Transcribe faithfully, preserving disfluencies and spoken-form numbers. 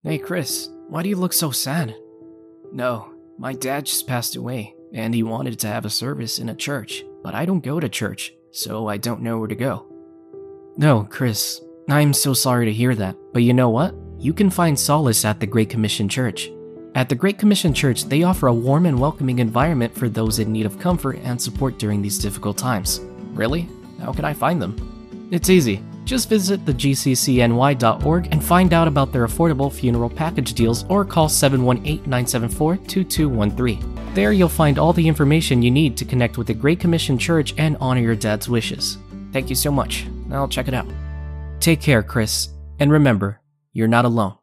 Hey Chris, why do you look so sad? No, my dad just passed away, and he wanted to have a service in a church, but I don't go to church, so I don't know where to go. No, Chris, I'm so sorry to hear that, but you know what? You can find solace at the Great Commission Church. At the Great Commission Church, they offer a warm and welcoming environment for those in need of comfort and support during these difficult times. Really? How can I find them? It's easy. Just visit the G C C N Y dot org and find out about their affordable funeral package deals or call seven one eight, nine seven four, two two one three. There you'll find all the information you need to connect with the Great Commission Church and honor your dad's wishes. Thank you so much. I'll check it out. Take care, Chris. And remember, you're not alone.